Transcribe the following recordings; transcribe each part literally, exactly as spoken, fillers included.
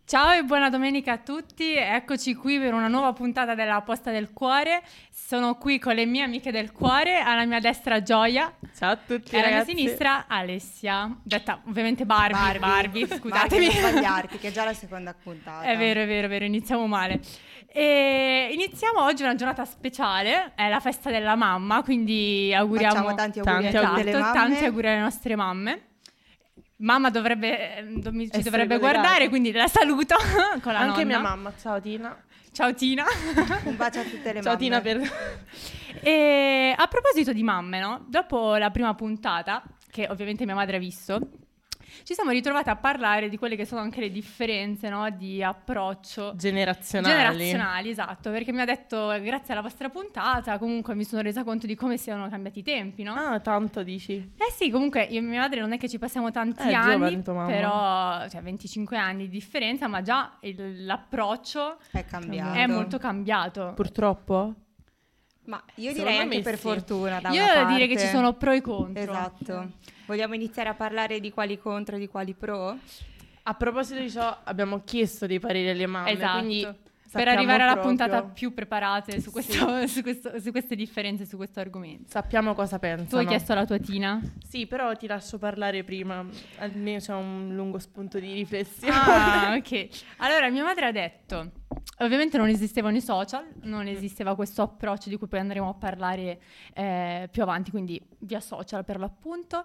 Ciao e buona domenica a tutti, eccoci qui per una nuova puntata della Posta del Cuore. Sono qui con le mie amiche del cuore, alla mia destra Gioia. Ciao a tutti, e alla ragazzi. mia sinistra Alessia, detta ovviamente Barbie, Barbie, Barbie scusatemi. Barbie, non sbagliarti, che è già la seconda puntata. È vero, è vero, è vero, iniziamo male. E iniziamo oggi una giornata speciale, è la festa della mamma, quindi auguriamo Facciamo tanti auguri tanti, a tutte le esatto, mamme. tanti auguri alle nostre mamme. Mamma dovrebbe, eh, do- ci Essere dovrebbe collegata. guardare, quindi la saluto con la Anche nonna. mia mamma, ciao Tina. Ciao Tina. Un bacio a tutte le Ciao mamme. Tina per... E a proposito di mamme, no? Dopo la prima puntata, che ovviamente mia madre ha visto, ci siamo ritrovate a parlare di quelle che sono anche le differenze, no? Di approccio generazionali. generazionali, esatto, perché mi ha detto grazie alla vostra puntata comunque mi sono resa conto di come siano cambiati i tempi, no? Ah, tanto dici. Eh sì, comunque io e mia madre non è che ci passiamo tanti Eh, anni, giovane tua mamma. però cioè venticinque anni di differenza, ma già il- l'approccio È cambiato. è molto cambiato. Purtroppo? Ma io Secondo direi me anche per sì. fortuna da Io una devo parte. dire che ci sono pro e contro. Esatto. Vogliamo iniziare a parlare di quali contro e di quali pro? A proposito di ciò, abbiamo chiesto dei pareri alle mamme, Esatto. quindi Per sappiamo arrivare alla proprio- puntata più preparate su, questo, su, questo- su queste differenze, su questo argomento. Sappiamo cosa pensano. Tu hai chiesto la tua Tina? Sì, però ti lascio parlare prima, almeno c'è un lungo spunto di riflessione. Ah, ok. Allora, mia madre ha detto, ovviamente non esistevano i social, non esisteva questo approccio di cui poi andremo a parlare eh, più avanti, quindi via social per l'appunto.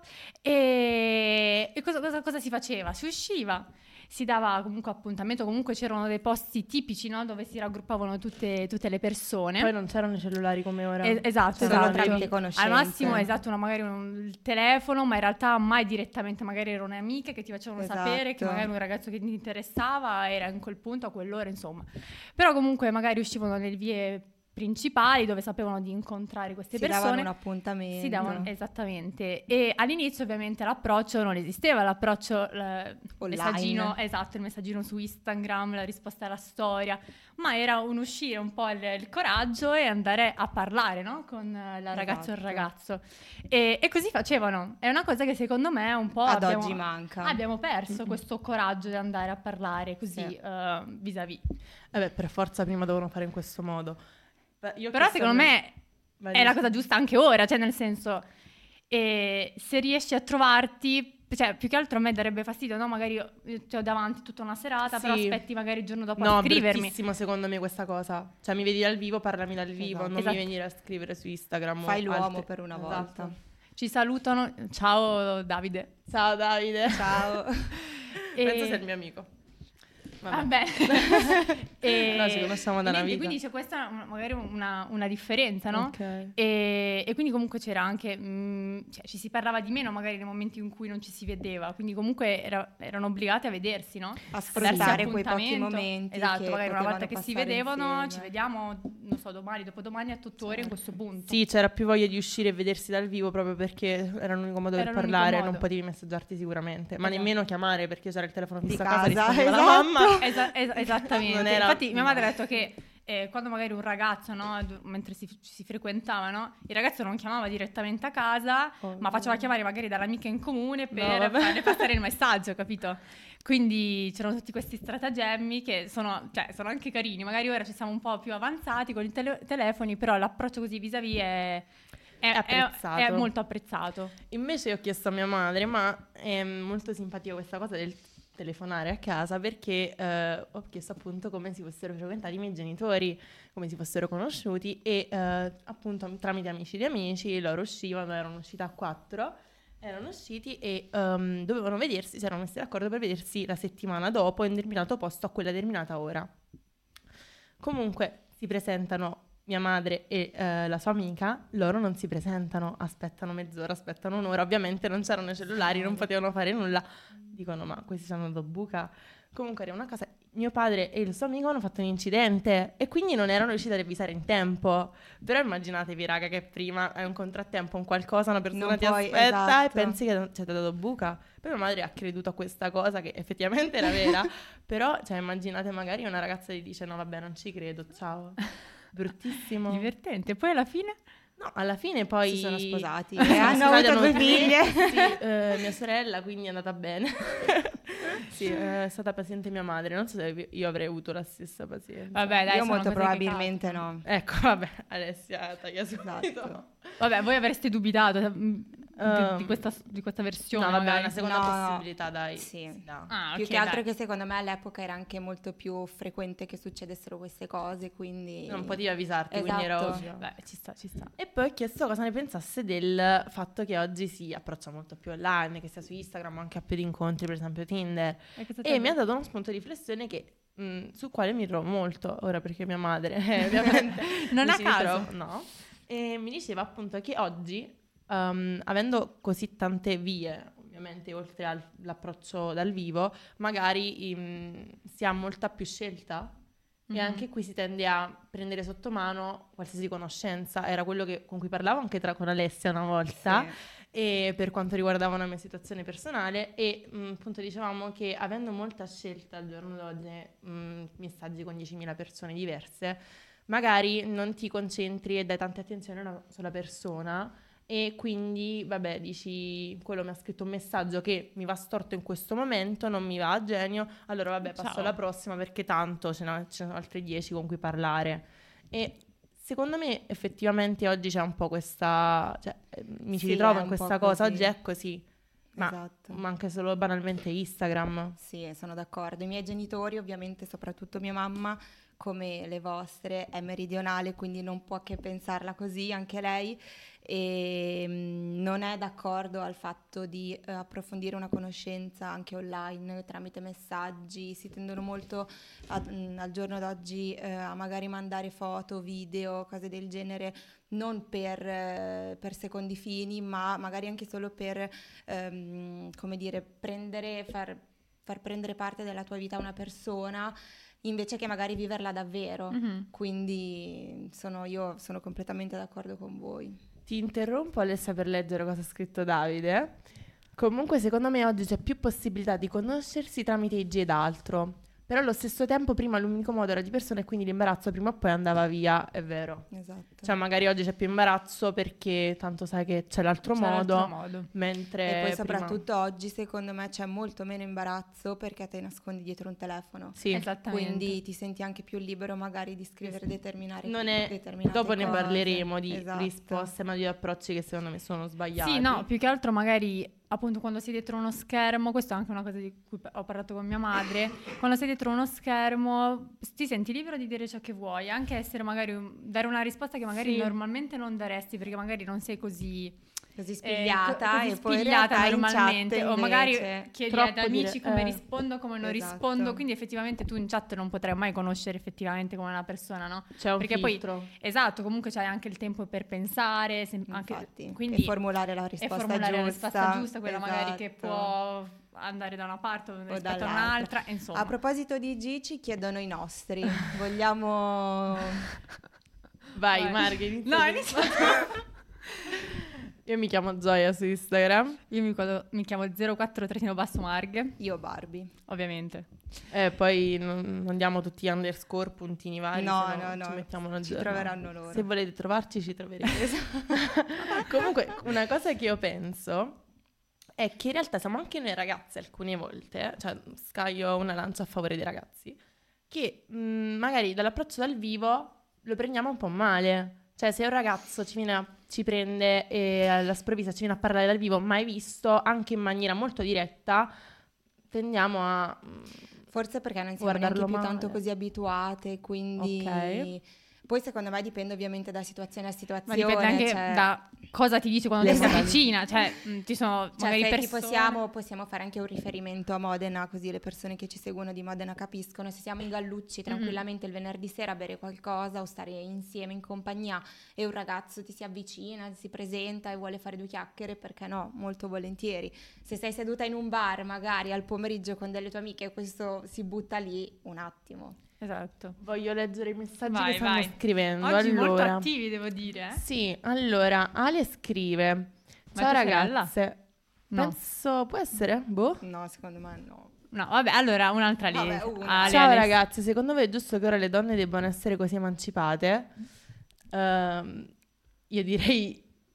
E, e cosa, cosa- cosa si faceva? Si usciva, si dava comunque appuntamento, comunque c'erano dei posti tipici, no? Dove si raggruppavano tutte, tutte le persone. Poi non c'erano i cellulari come ora. Es- esatto, Solo esatto. tramite conoscenze. Al massimo, esatto, una, magari un, il telefono, ma in realtà mai direttamente, magari erano amiche che ti facevano Esatto. sapere che magari un ragazzo che ti interessava era in quel punto, a quell'ora, insomma. Però comunque magari uscivano nelle vie principali dove sapevano di incontrare queste Si persone. davano un appuntamento. Si davano, esattamente. E all'inizio ovviamente l'approccio non esisteva, l'approccio, il Online. messaggino, esatto, il messaggino su Instagram, la risposta alla storia, ma era un uscire un po' il, il coraggio e andare a parlare, no? Con la ragazza o il Esatto. ragazzo. E, e così facevano. È una cosa che secondo me un po' Ad abbiamo, oggi manca. abbiamo perso questo coraggio di andare a parlare così Sì. eh, vis-à-vis. Vabbè, per forza prima devono fare in questo modo. Beh, io ho Però chiesto secondo a me Vai, è la dici. cosa giusta anche ora, cioè nel senso, eh, se riesci a trovarti, cioè più che altro a me darebbe fastidio, no? Magari io ti ho davanti tutta una serata, però Sì. aspetti magari il giorno dopo No, a scrivermi. bruttissimo secondo me questa cosa. Cioè mi vedi dal vivo, parlami dal vivo, Esatto. non Esatto. mi venire a scrivere su Instagram. o Fai l'uomo altri- per una Esatto. volta. Ci salutano, ciao Davide. Ciao Davide. Ciao. E- Penso sia il mio amico. Vabbè. Vabbè. E- No, ci conosciamo da e una niente, vita. quindi c'è questa una- magari una, una differenza, no? Ok. E, e quindi comunque c'era anche, mh, cioè ci si parlava di meno magari nei momenti in cui non ci si vedeva, quindi comunque era- erano obbligati a vedersi, no? A darsi sfruttare quei pochi appuntamento. momenti. Esatto, che magari una volta potevano che si passare vedevano, insieme. ci vediamo, non so, domani, dopodomani a otto ore in questo punto. Sì, c'era più voglia di uscire e vedersi dal vivo proprio perché era l'unico modo per Era l'unico parlare, modo. non potevi messaggiarti sicuramente, ma Esatto. nemmeno chiamare perché c'era il telefono Di fisso a casa, casa, rispondeva la esatto. mamma. Esa- es- esattamente. Non era- Infatti mia madre ha detto che eh, quando magari un ragazzo, no, du- mentre si, si frequentava, no, il ragazzo non chiamava direttamente a casa, Oh, ma faceva chiamare magari dall'amica in comune per No, vabbè. farle passare il messaggio, capito? Quindi c'erano tutti questi stratagemmi che sono, cioè, sono anche carini. Magari ora ci siamo un po' più avanzati con i tele- telefoni, però l'approccio così vis-à-vis è, è, È apprezzato. è molto apprezzato. Invece ho chiesto a mia madre, ma è molto simpatica questa cosa del telefonare a casa perché eh, ho chiesto appunto come si fossero frequentati i miei genitori, come si fossero conosciuti e eh, appunto tramite amici di amici loro uscivano, erano usciti a quattro, erano usciti e ehm, dovevano vedersi, si erano messi d'accordo per vedersi la settimana dopo in determinato posto a quella determinata ora. Comunque si presentano mia madre e eh, la sua amica, loro non si presentano, aspettano mezz'ora, aspettano un'ora, ovviamente non c'erano i cellulari, non potevano fare nulla. Dicono, ma questi sono da buca. Comunque arrivano a casa, mio padre e il suo amico hanno fatto un incidente e quindi non erano riusciti a avvisare in tempo. Però immaginatevi, raga, che prima è un contrattempo, un qualcosa, una persona Non ti puoi, aspetta esatto. e pensi che c'è dato buca. Poi mia madre ha creduto a questa cosa che effettivamente era vera, però cioè, immaginate magari una ragazza gli dice no vabbè non ci credo, ciao. Bruttissimo. Divertente. Poi alla fine? No, alla fine poi Si sono sposati Si e sono hanno sposati, avuto due tre, figlie. sì, eh, mia sorella, quindi è andata bene. Sì, sì, è stata paziente mia madre. Non so se io avrei avuto la stessa pazienza. Vabbè, dai, Io sono molto cose che probabilmente capitano. no. Ecco, vabbè, Alessia taglia subito. Esatto. Vabbè, voi avreste dubitato mm, di, Um, di questa, di questa versione, No, vabbè, magari. una seconda No, no. possibilità, dai. Sì. Si dà. Ah, Più ok, che altro dai. che secondo me all'epoca era anche molto più frequente che succedessero queste cose, quindi... Non potevi avvisarti, quindi era Esatto. ovvio. Beh, ci sta, ci sta. E poi ho chiesto cosa ne pensasse del fatto che oggi si approccia molto più online, che sia su Instagram o anche a più di incontri, per esempio Tinder. E, cosa ti E ha mi ha detto? dato uno spunto di riflessione che, mh, sul quale mi trovo molto, ora perché mia madre eh, ovviamente Non mi a ci caso. ritrovo, no. E mi diceva appunto che oggi, um, avendo così tante vie, ovviamente oltre al- all'approccio dal vivo, magari im, si ha molta più scelta. E Mhm. anche qui si tende a prendere sotto mano qualsiasi conoscenza. Era quello che- con cui parlavo anche tra, con Alessia una volta, e per quanto riguardava una mia situazione personale. E mh, appunto dicevamo che avendo molta scelta al giorno d'oggi, mh, messaggi con diecimila persone diverse, magari non ti concentri e dai tanta attenzione a una sola persona. E quindi, vabbè, dici, quello mi ha scritto un messaggio che mi va storto in questo momento, non mi va a genio, allora vabbè, passo Ciao. alla prossima perché tanto ce ne ce ne sono altri dieci con cui parlare. E secondo me effettivamente oggi c'è un po' questa, cioè, eh, mi ci Sì, ritrovo è in un questa po' cosa, così. oggi è così, ma, Esatto. ma anche solo banalmente Instagram. Sì, sono d'accordo. I miei genitori, ovviamente, soprattutto mia mamma, come le vostre, è meridionale, quindi non può che pensarla così, anche lei, e mm, non è d'accordo al fatto di eh, approfondire una conoscenza anche online tramite messaggi. Si tendono molto a- mm, al giorno d'oggi eh, a magari mandare foto, video, cose del genere, non per, eh, per secondi fini, ma magari anche solo per, ehm, come dire, prendere, far, far prendere parte della tua vita a una persona invece che magari viverla davvero. Mhm. Quindi sono, io sono completamente d'accordo con voi. Ti interrompo, Alessia, per leggere cosa ha scritto Davide. Comunque, secondo me oggi c'è più possibilità di conoscersi tramite I G ed altro. Però allo stesso tempo prima l'unico modo era di persona e quindi l'imbarazzo prima o poi andava via, è vero. Esatto. Cioè magari oggi c'è più imbarazzo perché tanto sai che c'è l'altro C'è modo, l'altro modo. mentre E poi prima- soprattutto oggi secondo me c'è molto meno imbarazzo perché te nascondi dietro un telefono. Sì, Esattamente. Quindi ti senti anche più libero magari di scrivere determinate, non è... determinate Dopo ne cose. parleremo di Esatto. risposte ma di approcci che secondo me sono sbagliati. Sì, no, più che altro magari appunto quando sei dietro uno schermo, questo è anche una cosa di cui ho parlato con mia madre, quando sei dietro uno schermo ti senti libero di dire ciò che vuoi, anche essere magari un- dare una risposta che magari Sì. normalmente non daresti perché magari non sei così Così eh, spigliata co- così e poi in spigliata realtà in normalmente chat o magari invece chiedi troppo ad amici dire- come eh. rispondo, come non Esatto. rispondo, quindi effettivamente tu in chat non potrai mai conoscere effettivamente come una persona, no? C'è un Perché poi filtro. esatto, comunque c'hai anche il tempo per pensare, sem- anche, Infatti, quindi e formulare la e risposta formulare giusta. la risposta giusta, quella magari che Esatto. può andare da una parte o rispetto a dall'altra. un'altra, insomma. A proposito di G, ci chiedono i nostri. Vogliamo... Vai, Vai. Marghe, inizia No, tu. inizia Io mi chiamo Gioia su Instagram. Io mi, quado- mi chiamo zero quattro trattino basso Marghe, Io Barbie. ovviamente. E poi non, non diamo tutti gli underscore, puntini vari. No, se no, no. Ci mettiamo una Ci giornata. troveranno loro. Se volete trovarci, ci troverete. Comunque, una cosa che io penso è che in realtà siamo anche noi ragazze alcune volte, cioè scaglio una lancia a favore dei ragazzi, che mh, magari dall'approccio dal vivo lo prendiamo un po' male. Cioè, se un ragazzo ci, viene a- ci prende e alla sprovvista ci viene a parlare dal vivo, mai visto, anche in maniera molto diretta, tendiamo a... mh, Forse perché non siamo Guardarlo neanche più male. tanto così abituate, quindi... Ok. Poi secondo me dipende ovviamente da situazione a Ma situazione. dipende anche cioè- da cosa ti dice quando ti si Esatto. avvicina, cioè mh, ci sono Cioè, magari se persone... tipo siamo, possiamo fare anche un riferimento a Modena, così le persone che ci seguono di Modena capiscono. Se siamo in Gallucci tranquillamente il venerdì sera a bere qualcosa o stare insieme in compagnia e un ragazzo ti si avvicina, si presenta e vuole fare due chiacchiere, perché no? Molto volentieri. Se sei seduta in un bar magari al pomeriggio con delle tue amiche e questo si butta lì, un attimo. Esatto. Voglio leggere i messaggi Vai, che stanno vai. scrivendo. Oggi molto allora, attivi, devo dire. eh. sì, allora, Ale scrive: Ma ciao tua sorella? ragazze. No. Penso, può essere? Boh. No, secondo me no. No, vabbè, allora un'altra lì. Vabbè, una. Ale, Ciao Ale. ragazzi, secondo voi è giusto che ora le donne debbano essere così emancipate? Ehm, io direi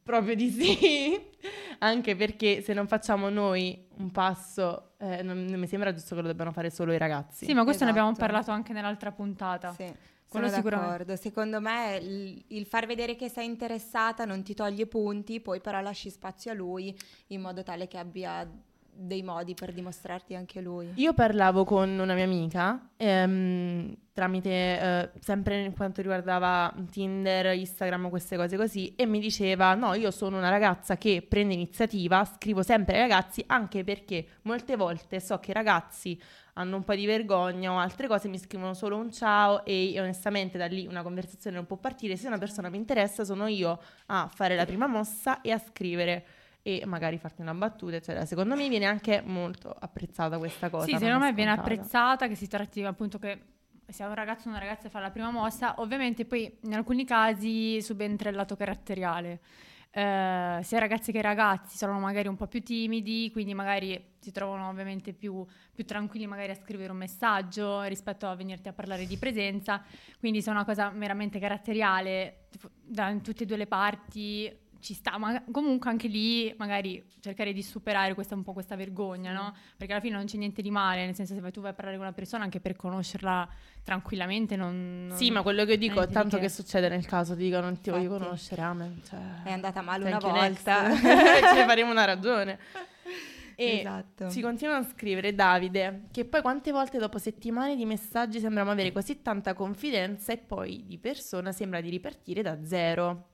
Proprio di sì, anche perché se non facciamo noi un passo, eh, non, non mi sembra giusto che lo debbano fare solo i ragazzi. Sì, ma questo ne abbiamo Esatto. parlato anche nell'altra puntata. Sì, Quello sono sicuramente. d'accordo. Secondo me il, il far vedere che sei interessata non ti toglie punti, poi però lasci spazio a lui in modo tale che abbia dei modi per dimostrarti anche lui. Io parlavo con una mia amica ehm, tramite eh, sempre in quanto riguardava Tinder, Instagram, queste cose così, e mi diceva no, io sono una ragazza che prende iniziativa, scrivo sempre ai ragazzi, anche perché molte volte so che i ragazzi hanno un po' di vergogna o altre cose, mi scrivono solo un ciao e onestamente da lì una conversazione non può partire. Se una persona mi interessa sono io a fare la prima mossa e a scrivere e magari farti una battuta, eccetera. Secondo me viene anche molto apprezzata questa cosa. Sì, non secondo è me viene scontata. apprezzata, che si tratti appunto che sia un ragazzo o una ragazza a fare la prima mossa. Ovviamente poi in alcuni casi subentra il lato caratteriale. Eh, sia ragazze che ragazzi sono magari un po' più timidi, quindi magari si trovano ovviamente più, più tranquilli magari a scrivere un messaggio rispetto a venirti a parlare di presenza. Quindi se è una cosa meramente caratteriale da tutte e due le parti ci sta, ma comunque anche lì magari cercare di superare questa un po' questa vergogna, no? Perché alla fine non c'è niente di male, nel senso se tu vai a parlare con una persona anche per conoscerla tranquillamente non... non Sì, ma quello che io dico è niente di tanto che. che succede nel caso ti dicono non ti voglio Infatti. conoscere, amen. Cioè, È andata male thank una you, volta. next. Ce ne faremo una ragione. E Esatto. ci continuano a scrivere Davide, che poi quante volte dopo settimane di messaggi sembriamo avere così tanta confidenza e poi di persona sembra di ripartire da zero.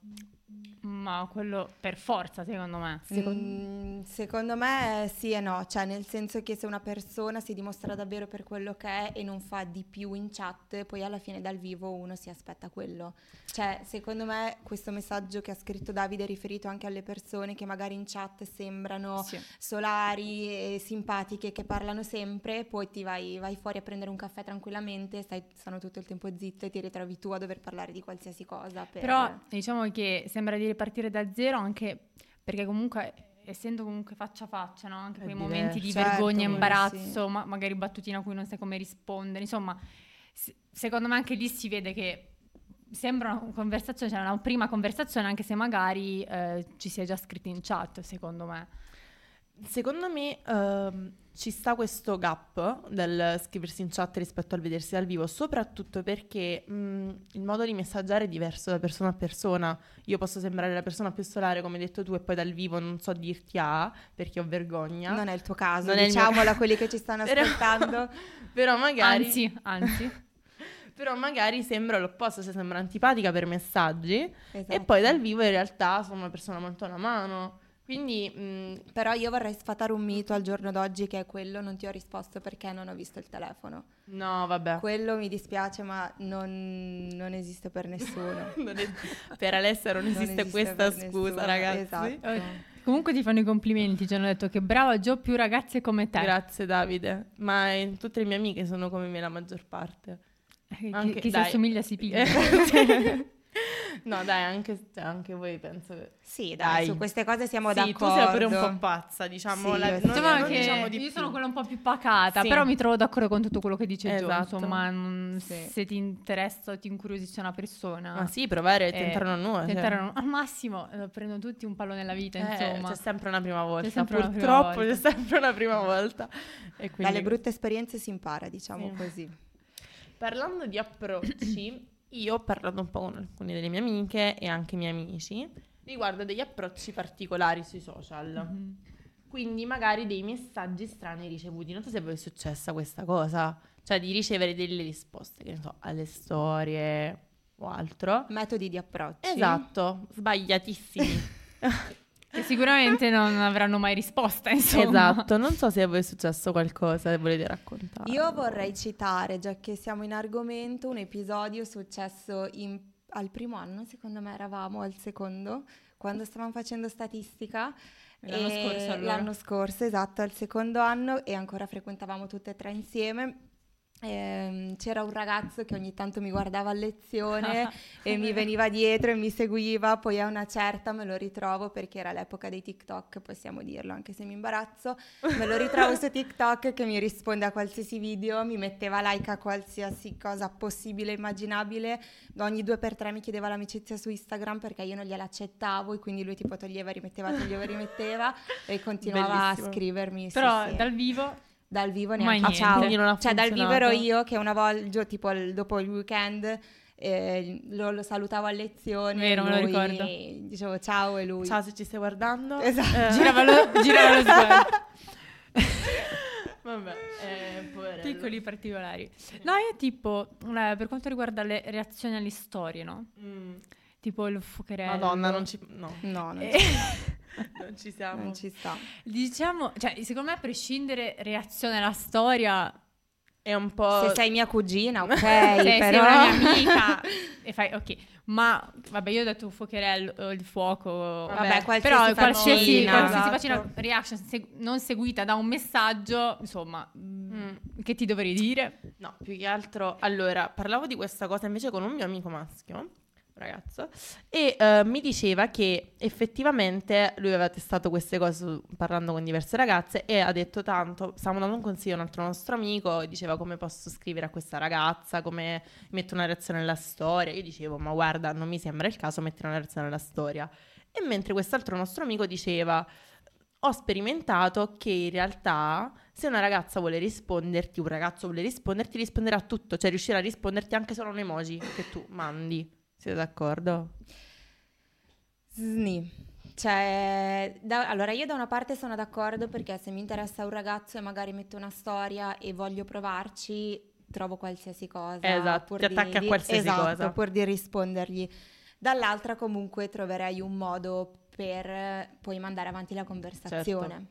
Ma quello per forza, secondo me. Mm, secondo me sì e no, cioè nel senso che se una persona si dimostra davvero per quello che è e non fa di più in chat, poi alla fine dal vivo uno si aspetta quello. Cioè secondo me questo messaggio che ha scritto Davide è riferito anche alle persone che magari in chat sembrano Sì. solari e simpatiche, che parlano sempre, poi ti vai, vai fuori a prendere un caffè tranquillamente, stai, stanno tutto il tempo zitto e ti ritrovi tu a dover parlare di qualsiasi cosa. Per... Però diciamo che sembra di ripartire da zero anche perché comunque essendo comunque faccia a faccia, no? Anche È quei diverso. momenti di Certo, vergogna, quello imbarazzo, ma- magari battutine a cui non sai come rispondere, insomma s- secondo me anche lì si vede che sembra una conversazione, cioè una prima conversazione anche se magari eh, ci si è già scritti in chat, secondo me. Secondo me ehm, ci sta questo gap del scriversi in chat rispetto al vedersi dal vivo, soprattutto perché mh, il modo di messaggiare è diverso da persona a persona. Io posso sembrare la persona più solare, come hai detto tu, e poi dal vivo non so dirti A perché ho vergogna. Non è il tuo caso, Non è il mio diciamolo caso. a quelli che ci stanno Però- ascoltando. Però magari... Anzi, anzi. Però magari sembra l'opposto, se sembra antipatica per messaggi Esatto. e poi dal vivo in realtà sono una persona molto alla mano. Quindi mh, Però io vorrei sfatare un mito al giorno d'oggi che è quello, non ti ho risposto perché non ho visto il telefono. no, vabbè. Quello mi dispiace, ma non, non esiste per nessuno. Non è- per Alessia non Non esiste, questa per scusa, nessuno, ragazzi. Esatto. Eh, Comunque ti fanno i complimenti, ci hanno detto che brava Gio, più ragazze come te. Grazie Davide, ma eh, tutte le mie amiche sono come me la maggior parte. Eh, Chi, Anche- chi si dai. assomiglia si piglia. No dai, anche, cioè, anche voi penso che... Sì, dai, Dai. su queste cose siamo Sì, d'accordo. tu sei pure un po' pazza, diciamo. Sì, la- io non, sì. Diciamo non che diciamo di io più. sono quella un po' più pacata, Sì. però mi trovo d'accordo con tutto quello che dice Gio, Esatto. insomma, non- Sì. se ti interessa o ti incuriosisce una persona. Ma sì, provare a eh, tentare una nuova. cioè. tentare una- al massimo eh, prendono tutti un palo nella vita, Eh, insomma. c'è sempre una prima volta. sempre una prima Purtroppo volta. c'è sempre una prima volta. E quindi... Dalle brutte esperienze si impara, diciamo Sì. così. Parlando di approcci, io ho parlato un po' con alcune delle mie amiche e anche i miei amici riguardo degli approcci particolari sui social. Mhm. Quindi magari dei messaggi strani ricevuti. Non so se a voi è successa questa cosa, cioè di ricevere delle risposte, che ne so, alle storie o altro. Metodi di approccio. Esatto, sbagliatissimi. Che sicuramente non avranno mai risposta, insomma. Esatto, non so se a voi è successo qualcosa e volete raccontare. Io vorrei citare, già che siamo in argomento, un episodio successo in- al primo anno, secondo me eravamo al secondo, quando stavamo facendo statistica. L'anno E- scorso, allora. L'anno scorso, esatto, al secondo anno, e ancora frequentavamo tutte e tre insieme. ehm, c'era un ragazzo che ogni tanto mi guardava a lezione e mi veniva dietro e mi seguiva, poi a una certa me lo ritrovo, perché era l'epoca dei TikTok, possiamo dirlo anche se mi imbarazzo, me lo ritrovo su TikTok che mi risponde a qualsiasi video, mi metteva like a qualsiasi cosa possibile e immaginabile, ogni due per tre mi chiedeva l'amicizia su Instagram perché io non gliela accettavo e quindi lui tipo toglieva, rimetteva, toglieva, rimetteva e continuava Bellissimo. a scrivermi. Però sì, sì. dal vivo Dal vivo mai neanche niente. ciao. Quindi non ha Cioè dal vivo funzionato. ero io che una volta, tipo il- dopo il weekend, eh, lo, lo salutavo a lezione. Vero, me lo lui- ricordo. Dicevo ciao e lui. Ciao se ci stai guardando. Esatto. Eh, girava lo, girava lo sguardo. Vabbè, eh, poverello. Piccoli particolari. No, io tipo, eh, per quanto riguarda le reazioni alle storie, no? Mm. Tipo il fuocherello. Madonna, non ci... No, No, non, Eh, non ci siamo. non ci sta. diciamo, cioè, secondo me a prescindere reazione alla storia, È un po'... Se sei mia cugina, ok, se sei però... una mia amica e fai, ok, ma vabbè, io ho detto fuocherello, o il fuoco, Vabbè, qualsiasi però qualsiasi, faccina. qualsiasi Esatto. faccina, reaction segu- non seguita da un messaggio, insomma, Mm. che ti dovrei dire? No, più che altro... Allora, parlavo di questa cosa invece con un mio amico maschio, ragazzo, e eh, mi diceva che effettivamente lui aveva testato queste cose su- parlando con diverse ragazze e ha detto tanto, stavamo dando un consiglio a un altro nostro amico e diceva come posso scrivere a questa ragazza, come metto una reazione nella storia. Io dicevo ma guarda, non mi sembra il caso mettere una reazione nella storia. E mentre quest'altro nostro amico diceva ho sperimentato che in realtà se una ragazza vuole risponderti, un ragazzo vuole risponderti, risponderà a tutto, cioè riuscirà a risponderti anche solo a un emoji che tu mandi. Siete d'accordo? Sni. Cioè, da- allora io da una parte sono d'accordo perché se mi interessa un ragazzo e magari metto una storia e voglio provarci, trovo qualsiasi cosa. Esatto, pur ti di- attacchi a di- qualsiasi esatto, cosa. pur di rispondergli. Dall'altra comunque troverei un modo per eh, poi mandare avanti la conversazione.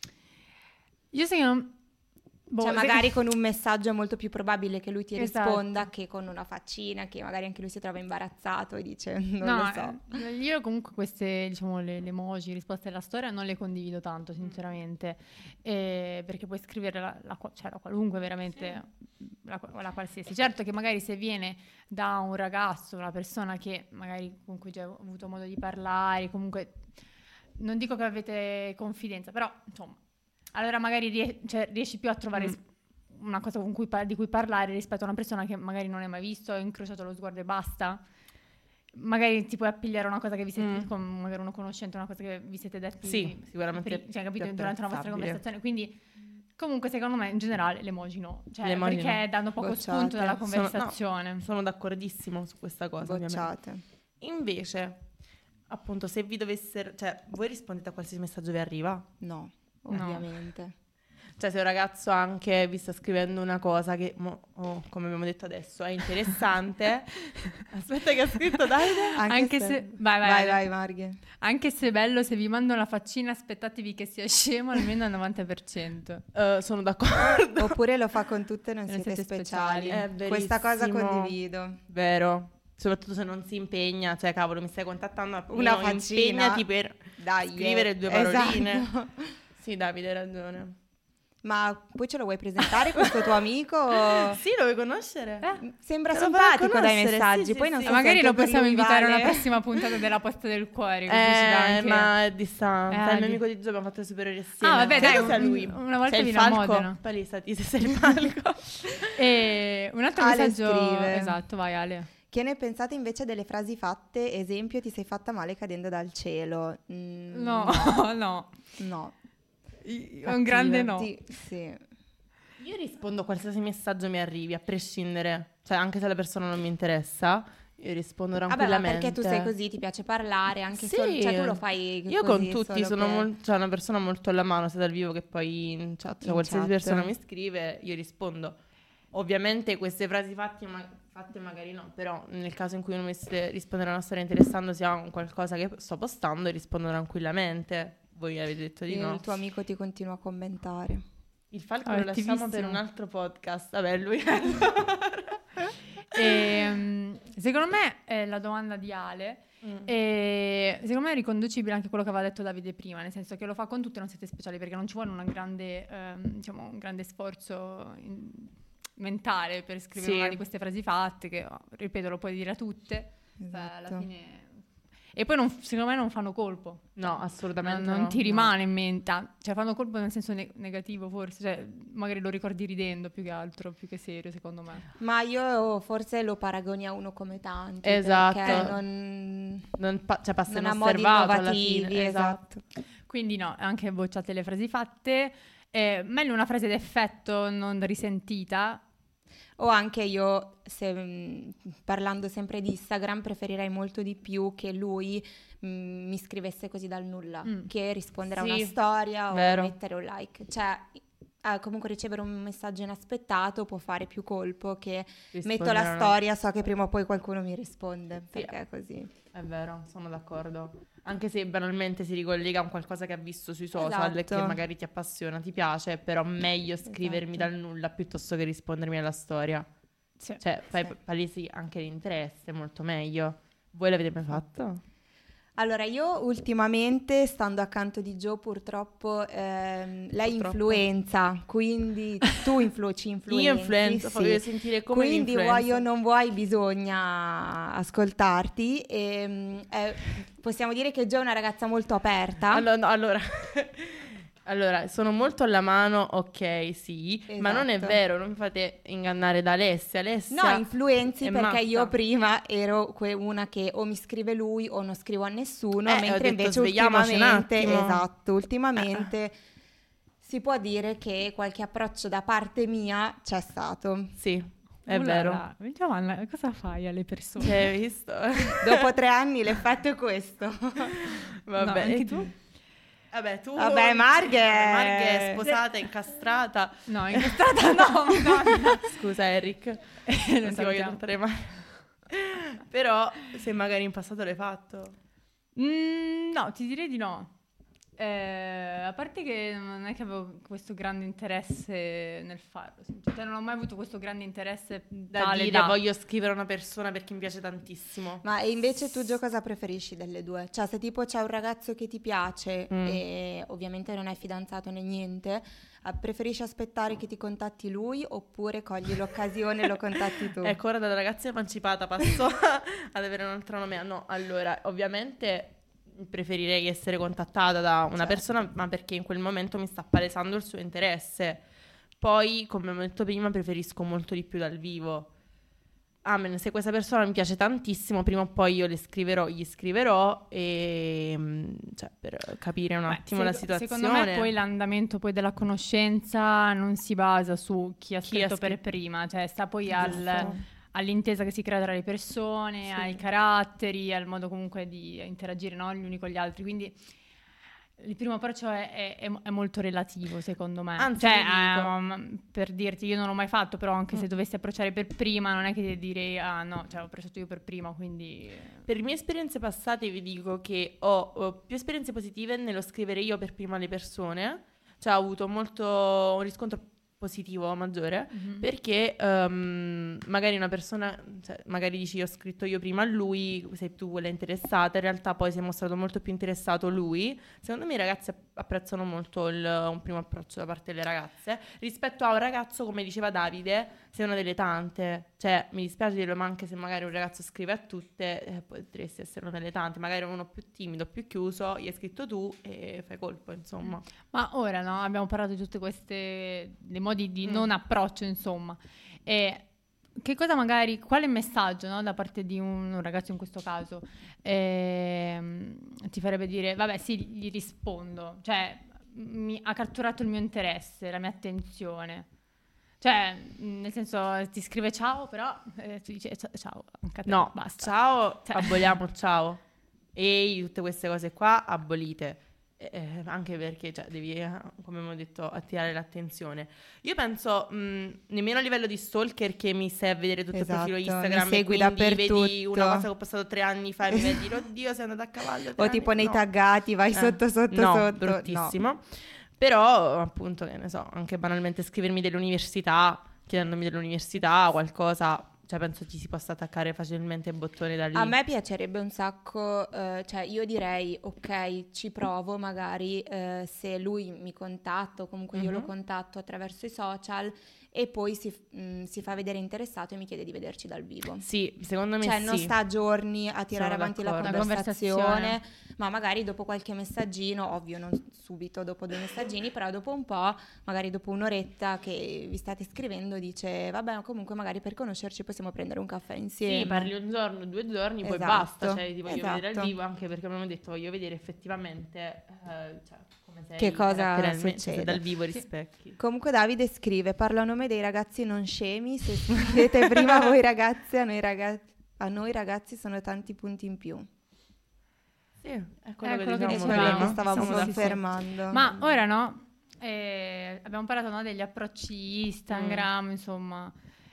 Io secondo boh, Cioè se- magari con un messaggio è molto più probabile che lui ti Esatto. risponda che con una faccina che magari anche lui si trova imbarazzato e dice non no, lo so. eh, io comunque queste, diciamo, le, le emoji, risposte alla storia non le condivido tanto, sinceramente, eh, perché puoi scrivere la, la, qua- cioè, la qualunque, veramente, la, la qualsiasi. Certo che magari se viene da un ragazzo, una persona che magari con cui già hai avuto modo di parlare, comunque, non dico che avete confidenza, però, insomma, allora magari rie- cioè, riesci più a trovare... Mm. una cosa con cui par- di cui parlare rispetto a una persona che magari non hai mai visto, hai incrociato lo sguardo e basta. Magari ti puoi appigliare una cosa che vi siete Mm. con magari uno conoscente, una cosa che vi siete detti Sì, sicuramente pri- cioè, capito, più durante una vostra apprezzabile. conversazione. Quindi comunque secondo me in generale le emoji no, cioè, Le emoji perché no. danno poco Bocciate. spunto dalla Sono- no. conversazione. Sono d'accordissimo su questa cosa, ovviamente. Bocciate. Invece, appunto, se vi dovessero... Cioè, voi rispondete a qualsiasi messaggio vi arriva? No, No. ovviamente. Cioè, se un ragazzo anche vi sta scrivendo una cosa che, mo- oh, come abbiamo detto adesso, è interessante... Aspetta che ha scritto Davide. Anche se- vai, vai, vai, Ale. vai, Marghe. Anche se è bello, se vi mando la faccina aspettatevi che sia scemo almeno al novanta per cento. Eh, sono d'accordo. Oppure lo fa con tutte, non Non siete, siete speciali. speciali. È Questa cosa verissimo. condivido. Vero. Soprattutto se non si impegna. Cioè, cavolo, mi stai contattando Una almeno faccina. impegnati per Dai, scrivere eh. due paroline. Esatto. Sì, Davide, hai ragione. Ma poi ce lo vuoi presentare questo tuo amico? o- Sì, lo vuoi conoscere? Eh? Sembra Te lo simpatico farò dai conoscere, messaggi, sì, sì, poi non sì. so Magari se lo anche per possiamo lui invitare a vale. una prossima puntata della posta del cuore, così ci dà Eh, anche... ma è distante. Eh, è il mio di- amico di Gio, abbiamo fatto le superiori assieme. Ah, vabbè, Sai dai, cos'è un- lui? una volta Sei il viene a falco? Modena. Palesati, se sei il falco. E un altro Ale messaggio... scrive. Esatto, vai Ale. Che ne pensate invece delle frasi fatte? Esempio, ti sei fatta male cadendo dal cielo. Mm, No, no. No. È un grande no. Ti- sì. Io rispondo a qualsiasi messaggio mi arrivi, a prescindere. Cioè, anche se la persona non mi interessa, io rispondo Vabbè, ma tranquillamente. perché tu sei così, ti piace parlare, anche Sì. solo, cioè tu lo fai Io così, con tutti solo sono per- mol- cioè, una persona molto alla mano, sia dal vivo che poi in chat. Cioè, In qualsiasi chat. persona mi scrive, io rispondo. Ovviamente queste frasi fatte, ma- fatte magari no, però nel caso in cui non mi stia rispondere a una storia interessando sia un qualcosa che sto postando, rispondo tranquillamente. Voi avete detto di Il no. tuo amico ti continua a commentare. Il falco Ah, lo lasciamo attivissimo. per un altro podcast. Vabbè, lui E, mm, secondo me è la domanda di Ale. Mm. E secondo me è riconducibile anche a quello che aveva detto Davide prima, nel senso che lo fa con tutte, non siete speciali, perché non ci vuole una grande, ehm, diciamo, un grande sforzo in- mentale per scrivere Sì. una di queste frasi fatte che, oh, ripeto, lo puoi dire a tutte. Cioè, alla Esatto. fine... E poi non, secondo me non fanno colpo. No, assolutamente non, non no, ti no. rimane in mente. Cioè fanno colpo nel senso ne- negativo forse, cioè magari lo ricordi ridendo più che altro, più che serio secondo me. Ma io forse lo paragoni a uno come tanti. Esatto. Perché non, Non pa- cioè passa non ha modi inosservato alla innovativi, fine. esatto. Quindi no, anche bocciate le frasi fatte. Eh, meglio una frase d'effetto non risentita. O anche io, se, mh, parlando sempre di Instagram, preferirei molto di più che lui mh, mi scrivesse così dal nulla, Mm. che rispondere a Sì, una storia o vero. mettere un like. Cioè, eh, comunque ricevere un messaggio inaspettato può fare più colpo che metto Rispondere la a una- storia, so che prima o poi qualcuno mi risponde, Sì. perché è così. È vero, sono d'accordo. Anche se banalmente si ricollega a un qualcosa che ha visto sui social e Esatto. che magari ti appassiona, ti piace, però meglio scrivermi Esatto. dal nulla piuttosto che rispondermi alla storia. Sì. Cioè, fai Sì. palesi anche l'interesse, molto meglio. Voi l'avete mai fatto? Allora, io ultimamente, stando accanto di Gio, purtroppo ehm, lei Purtroppo. influenza, quindi tu influ- ci influenzi. Io influenzo, sì. voglio sentire come Quindi l'influenza. vuoi o non vuoi, bisogna ascoltarti. E, mm, eh, possiamo dire che Gio è una ragazza molto aperta. Allora, no, allora, allora, sono molto alla mano, ok, sì, ma non è Esatto. vero, non mi fate ingannare da Alessia. Alessia No, influenzi è perché matta. io prima ero que- una che o mi scrive lui o non scrivo a nessuno, Eh, ho mentre detto, invece svegliamoci un ultimamente, attimo. esatto, ultimamente si può dire che qualche approccio da parte mia c'è stato. Sì, è Oh là vero. là. Giovanna, cosa fai alle persone? Cioè, hai visto? Dopo tre anni l'effetto è questo. Vabbè, No, anche e tu? Vabbè, tu... Vabbè, Marghe- Marghe è sposata, incastrata. No, in quest'altra no, no. Scusa, Eric. Lo Non ti voglio salutiamo. trattare male. Però, se magari in passato l'hai fatto... Mm, no, ti direi di no. Eh, a parte che non è che avevo questo grande interesse nel farlo, cioè non ho mai avuto questo grande interesse Da tale dire, da... voglio scrivere a una persona perché mi piace tantissimo. Ma e invece tu, Gio, cosa preferisci delle due? Cioè, se tipo c'è un ragazzo che ti piace Mm. e ovviamente non è fidanzato né niente, eh, preferisci aspettare che ti contatti lui oppure cogli l'occasione e lo contatti tu? Ecco, ora da ragazza emancipata passo ad avere un'altra nome. No, allora, ovviamente preferirei essere contattata da una Certo. persona, ma perché in quel momento mi sta palesando il suo interesse. Poi, come ho detto prima, preferisco molto di più dal vivo. Amen, se questa persona mi piace tantissimo, prima o poi io le scriverò, gli scriverò e mm, cioè, per capire un Beh, attimo la sec- situazione. Secondo me poi l'andamento poi della conoscenza non si basa su chi ha Chi ha scritto per scritto. prima, cioè sta poi al, Giusto. all'intesa che si crea tra le persone, Sì. ai caratteri, al modo comunque di interagire, no, gli uni con gli altri, quindi il primo approccio è, è- è- è molto relativo secondo me. Anzi, cioè, ti dico. ehm, per dirti, io non l'ho mai fatto, però anche se Mm. dovessi approcciare per prima non è che direi, ah no, cioè ho approcciato io per prima, quindi... Per mie esperienze passate vi dico che ho, ho più esperienze positive nello scrivere io per prima le persone, cioè ho avuto molto un riscontro positivo maggiore, Mhm. perché ehm, magari una persona, cioè, magari dici ho scritto io prima a lui, sei tu quella interessata, in realtà poi si è mostrato molto più interessato lui. Secondo me i ragazzi app- apprezzano molto il- un primo approccio da parte delle ragazze, rispetto a un ragazzo, come diceva Davide, sei una delle tante, cioè mi dispiace dirlo, ma anche se magari un ragazzo scrive a tutte, eh, potresti essere una delle tante, magari uno più timido, più chiuso, gli hai scritto tu e fai colpo, insomma. Ma ora no, abbiamo parlato di tutte queste dei modi di Mm. non approccio, insomma. E che cosa magari, quale messaggio, no, da parte di un, un ragazzo in questo caso ehm, ti farebbe dire, vabbè, sì, gli rispondo, cioè mi, ha catturato il mio interesse, la mia attenzione. Cioè, mh, nel senso, ti scrive ciao, però eh, tu dici "Cia- ciao, anche a te, No, basta. ciao, Cioè- aboliamo ciao. Ehi, tutte queste cose qua, abolite. Eh, eh, anche perché, cioè, devi, eh, come abbiamo detto, attirare l'attenzione. Io penso, mh, nemmeno a livello di stalker, che mi stai a vedere tutto Esatto, il profilo mi Instagram e segui quindi vedi dappertutto. una cosa che ho passato tre anni fa e mi vedi, oddio, sei andata a cavallo. tre O tipo anni". nei No. taggati, vai Eh, sotto sotto no, sotto. bruttissimo. Però, appunto, che ne so, anche banalmente scrivermi dell'università, chiedendomi dell'università, qualcosa, cioè penso ci si possa attaccare facilmente il bottone da lì. A me piacerebbe un sacco, eh, cioè io direi ok, ci provo magari eh, se lui mi contatta o comunque io lo Mhm. contatto attraverso i social e poi si, mh, si fa vedere interessato e mi chiede di vederci dal vivo. Sì, secondo me Cioè sì. non sta giorni a tirare Sono avanti la d'accordo. conversazione, La conversazione. ma magari dopo qualche messaggino, ovvio non subito dopo due messaggini, però dopo un po', magari dopo un'oretta che vi state scrivendo, dice vabbè comunque magari per conoscerci possiamo prendere un caffè insieme. Sì, parli un giorno, due giorni, poi Esatto, basta, cioè ti voglio esatto. vedere al vivo, anche perché abbiamo detto voglio vedere effettivamente eh, cioè, come sei Che cosa caratterialmente, succede. se dal vivo Sì. rispecchi. Comunque Davide scrive, parlo a nome dei ragazzi non scemi, se scrivete prima voi ragazzi, a noi, raga- a noi ragazzi sono tanti punti in più. Sì, è quello È che quello che diciamo È dicevamo. quello prima. che stavamo Sì, sì, sì. confermando. Ma ora no, eh, abbiamo parlato no, degli approcci Instagram, insomma,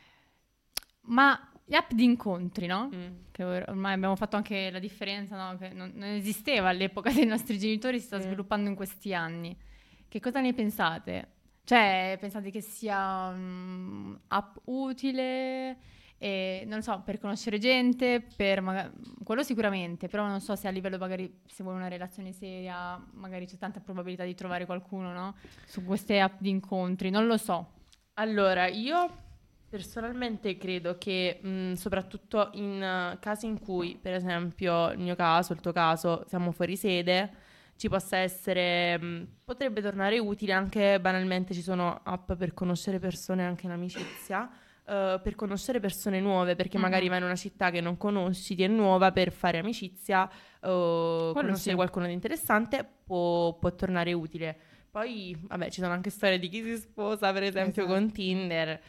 ma gli app di incontri, no? Mm. Che or- ormai abbiamo fatto anche la differenza, no? Che non, non esisteva all'epoca dei nostri genitori, si sta Sì. sviluppando in questi anni. Che cosa ne pensate? Cioè, pensate che sia un'app utile? E, non so, per conoscere gente, per maga- quello sicuramente, però non so se a livello magari se vuoi una relazione seria, magari c'è tanta probabilità di trovare qualcuno, no? Su queste app di incontri, non lo so. Allora, io personalmente credo che mh, soprattutto in uh, casi in cui, per esempio, il mio caso, il tuo caso, siamo fuori sede, ci possa essere, mh, potrebbe tornare utile anche banalmente, ci sono app per conoscere persone anche in amicizia, uh, per conoscere persone nuove, perché Mhm. magari vai in una città che non conosci, ti è nuova, per fare amicizia, uh, conoscere sì. qualcuno di interessante può, può tornare utile. Poi, vabbè, ci sono anche storie di chi si sposa, per esempio, Esatto. con Tinder.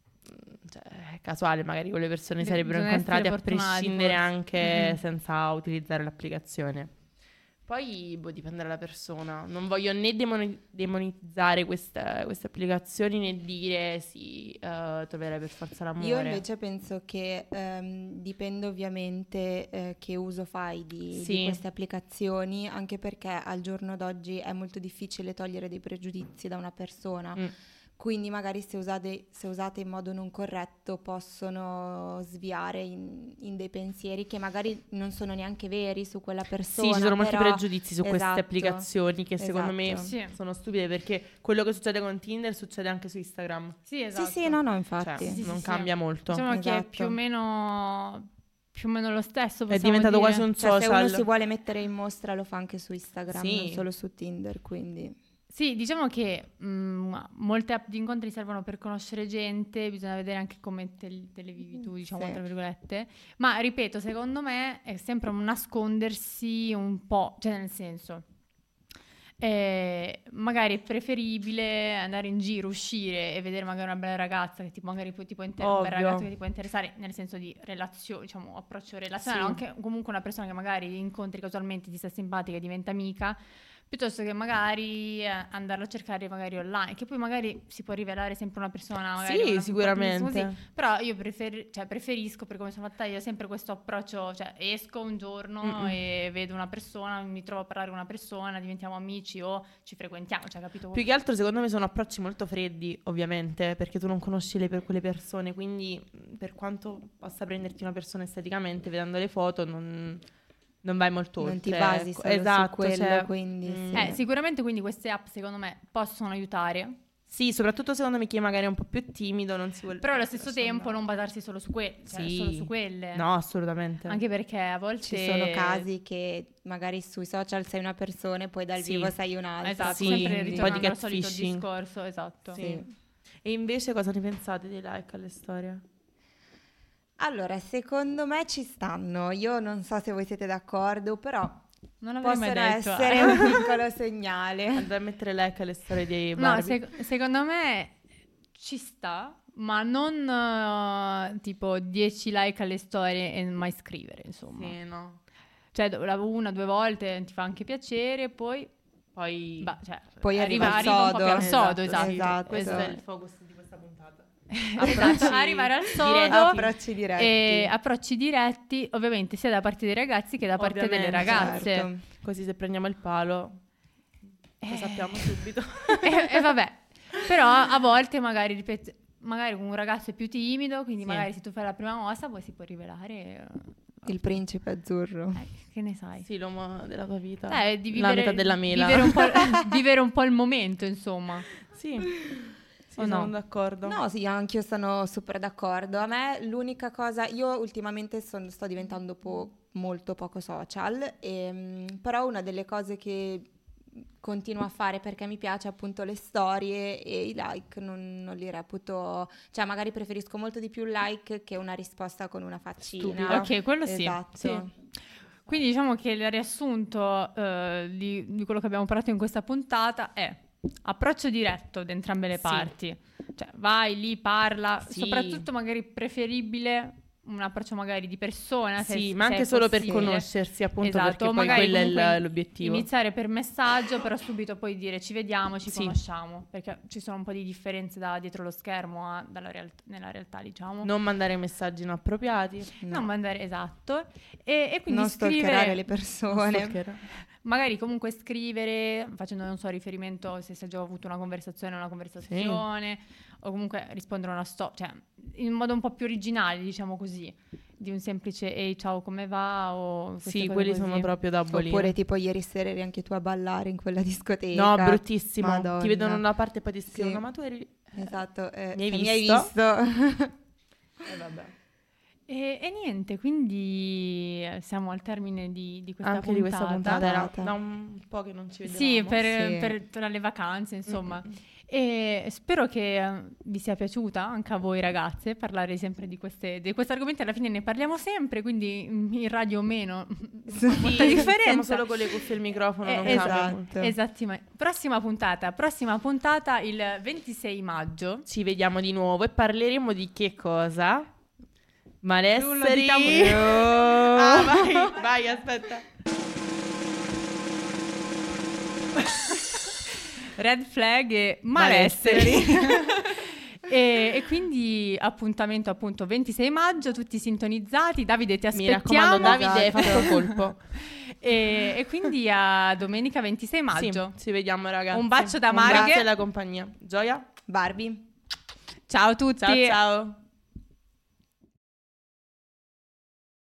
Cioè, è casuale, magari quelle persone si Bi- sarebbero bisogna incontrate a essere fortunati, prescindere forse. anche Mhm. senza utilizzare l'applicazione. Poi, boh, dipende dalla persona. Non voglio né demoni- demonizzare queste, queste applicazioni né dire sì, eh, troverai per forza l'amore. Io invece penso che ehm, dipende ovviamente eh, che uso fai di, di Sì. queste applicazioni, anche perché al giorno d'oggi è molto difficile togliere dei pregiudizi da una persona. Mm. Quindi magari se usate, se usate in modo non corretto possono sviare in, in dei pensieri che magari non sono neanche veri su quella persona. Sì, ci sono molti però- pregiudizi su queste Esatto. applicazioni che secondo me Esatto. Sì. sono stupide, perché quello che succede con Tinder succede anche su Instagram. Sì, esatto. Sì, sì, no, no, Cioè, infatti. Sì, sì, non sì. cambia molto. Diciamo che è Esatto. più o meno più o meno lo stesso, È possiamo diventato dire. quasi un Cioè, se social. uno si vuole mettere in mostra lo fa anche su Instagram, Sì. non solo su Tinder, quindi... Sì, diciamo che mh, molte app di incontri servono per conoscere gente, bisogna vedere anche come te, te le vivi tu, diciamo, Sì. tra virgolette. Ma ripeto, secondo me è sempre un nascondersi un po', cioè nel senso, eh, magari è preferibile andare in giro, uscire e vedere magari una bella ragazza che tipo magari poi ti può inter- un bel Ovvio. ragazzo che ti può interessare, nel senso di relazione, diciamo, approccio relazionale, Sì. anche comunque una persona che magari incontri casualmente, ti sta simpatica e diventa amica, piuttosto che magari eh, andarlo a cercare magari online, che poi magari si può rivelare sempre una persona magari Sì, una- sicuramente. così. Però io prefer- cioè, preferisco, per come sono fatta io, sempre questo approccio, cioè esco un giorno Mm-mm. e vedo una persona, mi trovo a parlare con una persona, diventiamo amici o ci frequentiamo, cioè capito? Più che altro secondo me sono approcci molto freddi, ovviamente, perché tu non conosci le per quelle persone, quindi mh, per quanto possa prenderti una persona esteticamente, vedendo le foto, non, non vai molto Non oltre. ti basi ecco. solo su Esatto, quello, cioè, quindi mm, sì. Eh, sicuramente quindi queste app secondo me possono aiutare, sì, soprattutto secondo me chi magari è un po' più timido non si vuole... però allo stesso lascia tempo andare. non basarsi solo su, que- cioè, Sì. solo su quelle. No, assolutamente. Anche perché a volte Ci sono casi che magari sui social sei una persona e poi dal Sì. vivo sei un'altra. Esatto, Sì, sempre un po' di ritornando al solito catfishing. discorso, esatto. Sì. Sì. E invece cosa ne pensate dei like alle storie? Allora, secondo me ci stanno. Io non so se voi siete d'accordo, però Non l'avrei mai possono detto. essere eh. un piccolo segnale. Andare a mettere like alle storie dei No, Barbie? sec- secondo me ci sta, ma non eh, tipo dieci like alle storie e mai scrivere, insomma. Sì, no. Cioè do- la- una, due volte ti fa anche piacere, poi, Poi... bah, cioè, Poi arriva il arriva un po' più al sodo. sodo, esatto. Esatto. Questo Esatto. è il focus di questa puntata. Esatto, arrivare al sodo diretti. Approcci diretti. e approcci diretti, ovviamente sia da parte dei ragazzi che da parte delle Ovviamente, ragazze. Certo. Così se prendiamo il palo lo Eh. sappiamo subito. e, e vabbè, però a volte magari, ripeto, magari un ragazzo è più timido, quindi Sì. magari se tu fai la prima mossa poi si può rivelare, eh, Il principe azzurro. eh, che ne sai? Sì, l'uomo della tua vita. Dai, di La vivere, metà della mela. Vivere un, po', vivere un po' il momento, insomma. Sì. Sì, Sì, o sono no? d'accordo. No, sì, anch'io sono super d'accordo. A me l'unica cosa, io ultimamente son- sto diventando po- molto poco social, e, però una delle cose che continuo a fare perché mi piace appunto le storie e i like non, non li reputo, cioè magari preferisco molto di più un like che una risposta con una faccina. Stupida. Ok, quello sì. Esatto. Sì. Quindi diciamo che il riassunto eh, di, di quello che abbiamo parlato in questa puntata è approccio diretto da entrambe le Sì. parti. Cioè vai lì, parla, Sì. soprattutto magari preferibile un approccio magari di persona. se- Sì, se ma anche è solo per possibile. conoscersi, appunto, Esatto, perché poi magari quello è comunque il- l'obiettivo. Iniziare per messaggio, però subito poi dire ci vediamo, ci Sì. conosciamo, perché ci sono un po' di differenze da dietro lo schermo a, dalla realt- nella realtà, diciamo. Non mandare messaggi inappropriati. No. Non mandare, esatto. E, e quindi Non stalkerare scrivere, le persone. Stalker. magari comunque scrivere, facendo, non so, riferimento se si è già avuto una conversazione, una conversazione, o comunque rispondere a una storia, cioè in modo un po' più originale, diciamo così, di un semplice ehi ciao come va o queste Sì, cose quelli così. sono proprio da abolire. Oppure tipo ieri sera eri anche tu a ballare in quella discoteca. No, bruttissimo. Madonna. Ti vedono da una parte e poi ti scrivono, Sì. ma tu eri... Esatto, eh, Mi hai se visto? mi hai visto? Eh, vabbè. E, e niente, quindi eh, siamo al termine di, di questa Anche puntata. di questa puntata era Puntata. da un po' che non ci vedevamo. Sì, per, Sì. per tra le vacanze, insomma. Mm-mm. E spero che eh, vi sia piaciuta anche a voi ragazze parlare sempre di queste di questi argomenti. Alla fine ne parliamo sempre, quindi mm, in radio o meno, molta Sì, differenza. siamo solo con le cuffie e il microfono, Eh, non esatto. cambia molto. Esattamente. Prossima puntata, prossima puntata il ventisei maggio. Ci vediamo di nuovo e parleremo di che cosa? Malesseri. Non lo diciamo- Ah, vai, vai, aspetta. Red flag e malesseri. e, e quindi appuntamento appunto ventisei maggio, tutti sintonizzati. Davide, ti Mi aspettiamo. raccomando, Davide, hai Esatto. fatto colpo. e, e quindi a domenica ventisei maggio. Sì, ci vediamo ragazzi. Un bacio da Un Marghe. Grazie alla compagnia. Gioia. Barbie. Ciao a tutti. Ciao ciao.